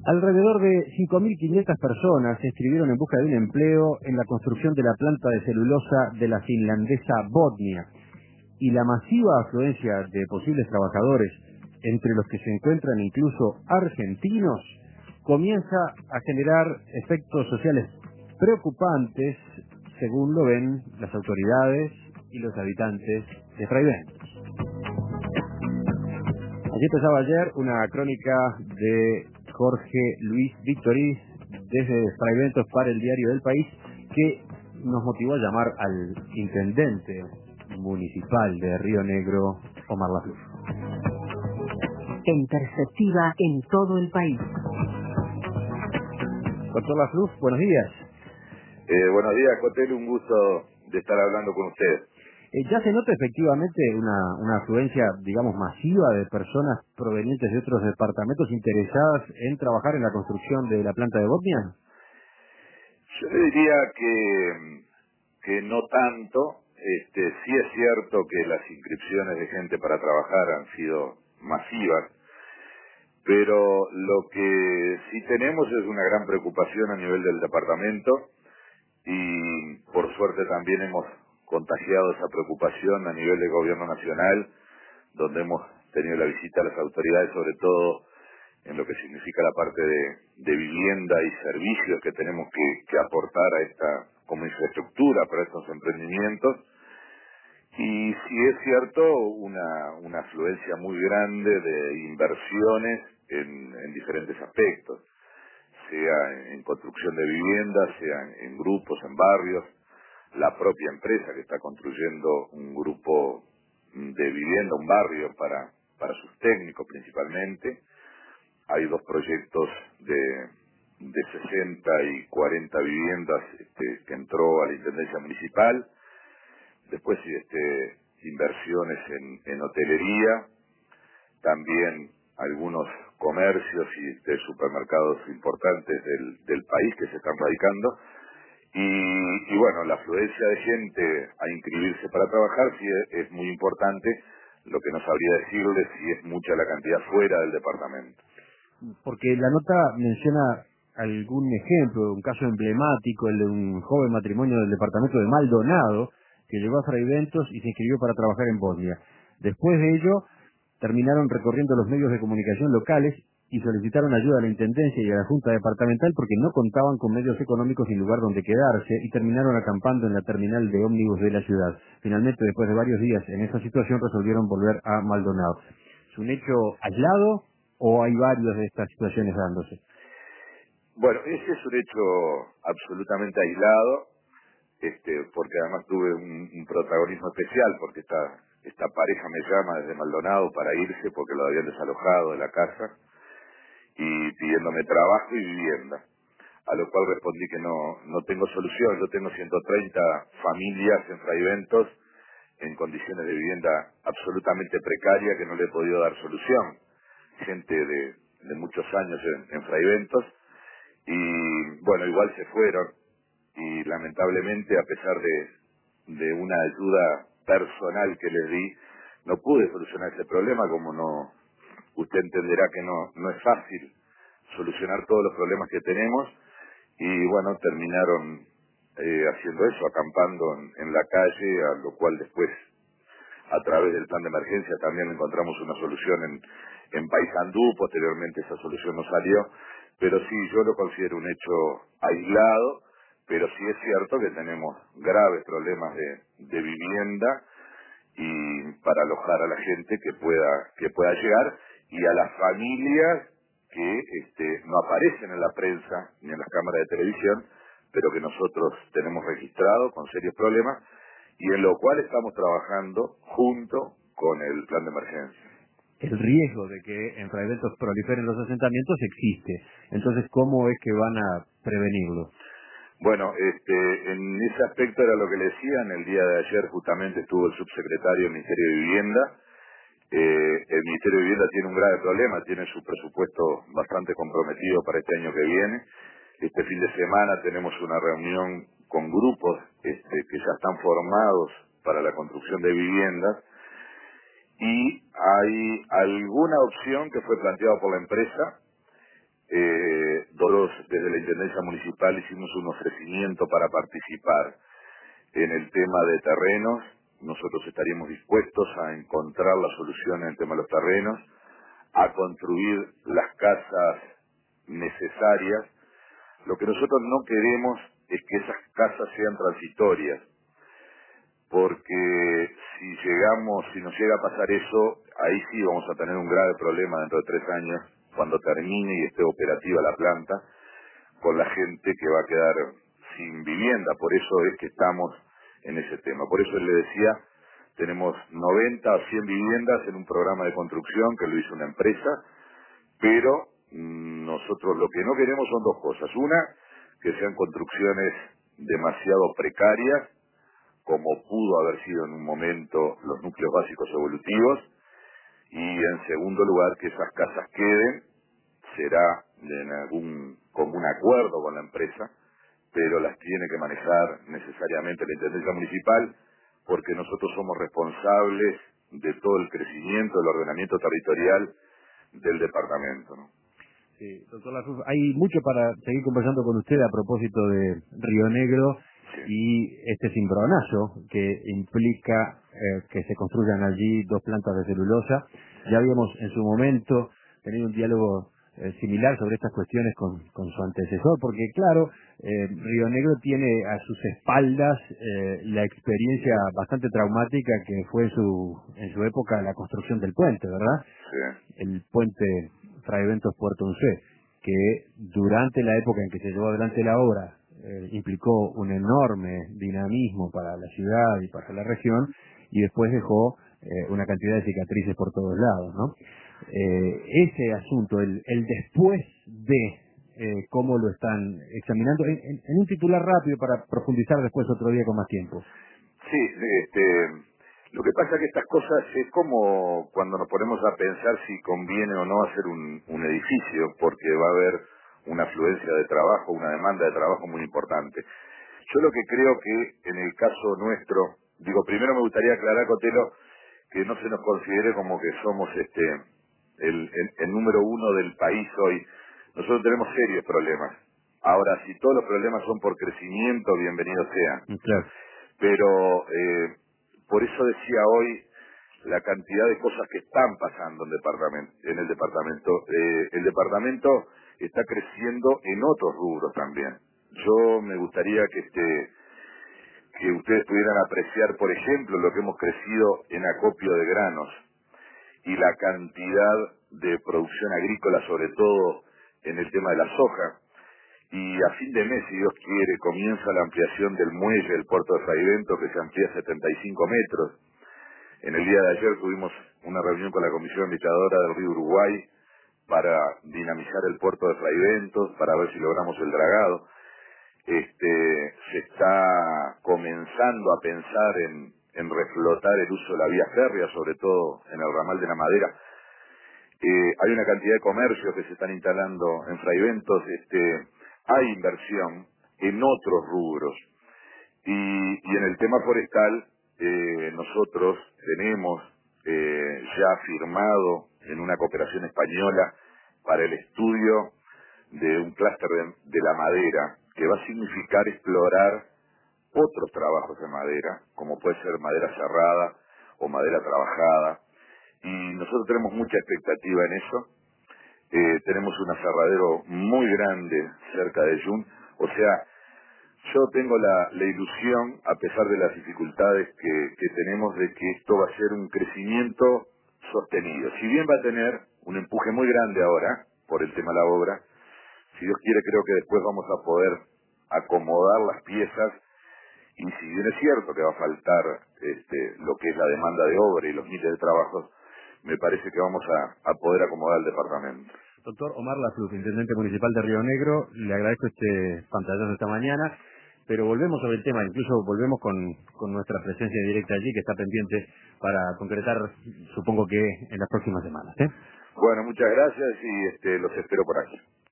Alrededor de 5.500 personas se inscribieron en busca de un empleo en la construcción de la planta de celulosa de la finlandesa Botnia, y la masiva afluencia de posibles trabajadores, entre los que se encuentran incluso argentinos, comienza a generar efectos sociales preocupantes, según lo ven las autoridades y los habitantes de Fraiventos. Allí empezaba ayer una crónica de Jorge Luis Victorí desde Fraiventos para el diario del País, que nos motivó a llamar al intendente municipal de Río Negro, Omar Lafluf. En perspectiva en todo el país. Doctor Lafluf, buenos días. Buenos días, Cotel, un gusto de estar hablando con usted. Ya se nota efectivamente una afluencia, digamos, masiva de personas provenientes de otros departamentos interesadas en trabajar en la construcción de la planta de Botnia. Yo le diría que no tanto. Sí es cierto que las inscripciones de gente para trabajar han sido masivas, pero lo que sí tenemos es una gran preocupación a nivel del departamento y por suerte también hemos contagiado esa preocupación a nivel del gobierno nacional, donde hemos tenido la visita a las autoridades, sobre todo en lo que significa la parte de vivienda y servicios que tenemos que aportar a esta como infraestructura para estos emprendimientos. Y sí es cierto una afluencia muy grande de inversiones en diferentes aspectos, sea en construcción de viviendas, sea en grupos, en barrios. La propia empresa que está construyendo un grupo de vivienda, un barrio para sus técnicos principalmente. Hay dos proyectos de 60 y 40 viviendas que entró a la Intendencia Municipal. Después inversiones en hotelería, también algunos comercios y supermercados importantes del país que se están radicando. Y bueno, la afluencia de gente a inscribirse para trabajar sí es muy importante. Lo que no sabría decirle si es mucha la cantidad fuera del departamento. Porque la nota menciona algún ejemplo, un caso emblemático, el de un joven matrimonio del departamento de Maldonado, que llegó a Fraiventos y se inscribió para trabajar en Botnia. Después de ello, terminaron recorriendo los medios de comunicación locales y solicitaron ayuda a la Intendencia y a la Junta Departamental porque no contaban con medios económicos ni lugar donde quedarse, y terminaron acampando en la terminal de ómnibus de la ciudad. Finalmente, después de varios días en esa situación, resolvieron volver a Maldonado. ¿Es un hecho aislado o hay varios de estas situaciones dándose? Bueno, ese es un hecho absolutamente aislado, porque además tuve un protagonismo especial, porque esta pareja me llama desde Maldonado para irse porque lo habían desalojado de la casa y pidiéndome trabajo y vivienda, a lo cual respondí que no tengo solución. Yo tengo 130 familias en Fraiventos en condiciones de vivienda absolutamente precaria que no le he podido dar solución, gente de muchos años en Fraiventos, y bueno, igual se fueron, y lamentablemente, a pesar de una ayuda personal que les di, no pude solucionar ese problema. Como usted entenderá que no es fácil solucionar todos los problemas que tenemos, y bueno, terminaron haciendo eso, acampando en la calle, a lo cual después, a través del plan de emergencia, también encontramos una solución en Paysandú. Posteriormente esa solución no salió, pero sí, yo lo considero un hecho aislado, pero sí es cierto que tenemos graves problemas de vivienda y para alojar a la gente que pueda llegar, y a las familias que no aparecen en la prensa ni en las cámaras de televisión, pero que nosotros tenemos registrado con serios problemas y en lo cual estamos trabajando junto con el plan de emergencia. El riesgo de que en Fraiventos proliferen los asentamientos existe. Entonces, ¿cómo es que van a prevenirlo? Bueno, en ese aspecto era lo que le decía. En el día de ayer justamente estuvo el subsecretario del Ministerio de Vivienda. El Ministerio de Vivienda tiene un grave problema, tiene su presupuesto bastante comprometido para este año que viene. Este fin de semana tenemos una reunión con grupos que ya están formados para la construcción de viviendas, y hay alguna opción que fue planteada por la empresa Intendencia Municipal hicimos un ofrecimiento para participar en el tema de terrenos. Nosotros estaríamos dispuestos a encontrar la solución en el tema de los terrenos, a construir las casas necesarias. Lo que nosotros no queremos es que esas casas sean transitorias, porque si nos llega a pasar eso, ahí sí vamos a tener un grave problema dentro de 3 años, cuando termine y esté operativa la planta, con la gente que va a quedar sin vivienda. Por eso es que estamos en ese tema. Por eso le decía, tenemos 90 o 100 viviendas en un programa de construcción que lo hizo una empresa, pero nosotros lo que no queremos son 2 cosas. Una, que sean construcciones demasiado precarias, como pudo haber sido en un momento los núcleos básicos evolutivos, y en segundo lugar, que esas casas queden, será en algún común acuerdo con la empresa, pero las tiene que manejar necesariamente la Intendencia Municipal, porque nosotros somos responsables de todo el crecimiento, del ordenamiento territorial del departamento, ¿no? Sí, doctor Lafluf, hay mucho para seguir conversando con usted a propósito de Río Negro. Sí. Y este cimbronazo que implica que se construyan allí 2 plantas de celulosa. Ya habíamos en su momento tenido un diálogo similar sobre estas cuestiones con su antecesor, porque claro, Río Negro tiene a sus espaldas la experiencia bastante traumática que fue en su época la construcción del puente, ¿verdad? Sí. El puente Fray Bentos Puerto Uncé, que durante la época en que se llevó adelante la obra implicó un enorme dinamismo para la ciudad y para la región, y después dejó una cantidad de cicatrices por todos lados, ¿no? Ese asunto, el después de cómo lo están examinando, en un titular rápido para profundizar después otro día con más tiempo. Sí, lo que pasa es que estas cosas es como cuando nos ponemos a pensar si conviene o no hacer un edificio, porque va a haber una afluencia de trabajo, una demanda de trabajo muy importante. Yo lo que creo que en el caso nuestro, primero me gustaría aclarar, Cotelo, que no se nos considere como que somos el número 1 del país hoy. Nosotros tenemos serios problemas. Ahora, si todos los problemas son por crecimiento, bienvenidos sean. Claro. Pero por eso decía hoy la cantidad de cosas que están pasando en el departamento. El departamento está creciendo en otros rubros también. Yo me gustaría que ustedes pudieran apreciar, por ejemplo, lo que hemos crecido en acopio de granos y la cantidad de producción agrícola, sobre todo en el tema de la soja. Y a fin de mes, si Dios quiere, comienza la ampliación del muelle del puerto de Fray Bentos, que se amplía a 75 metros. En el día de ayer tuvimos una reunión con la Comisión Administradora del Río Uruguay para dinamizar el puerto de Fray Bentos, para ver si logramos el dragado. Se está comenzando a pensar en reflotar el uso de la vía férrea, sobre todo en el ramal de la Madera. Hay una cantidad de comercios que se están instalando en Fray Bentos. Hay inversión en otros rubros. Y en el tema forestal, nosotros tenemos ya firmado en una cooperación española para el estudio de un clúster de la madera, que va a significar explorar otros trabajos de madera, como puede ser madera cerrada o madera trabajada. Y nosotros tenemos mucha expectativa en eso. Tenemos un aserradero muy grande cerca de Yun. O sea, yo tengo la ilusión, a pesar de las dificultades que tenemos, de que esto va a ser un crecimiento sostenido. Si bien va a tener un empuje muy grande ahora, por el tema de la obra, si Dios quiere, creo que después vamos a poder acomodar las piezas. Y si bien es cierto que va a faltar lo que es la demanda de obra y los miles de trabajos, me parece que vamos a poder acomodar el departamento. Doctor Omar Lafluf, Intendente Municipal de Río Negro, le agradezco este pantallazo esta mañana, pero volvemos sobre el tema, incluso volvemos con nuestra presencia directa allí, que está pendiente para concretar, supongo que en las próximas semanas. Bueno, muchas gracias y los espero por aquí.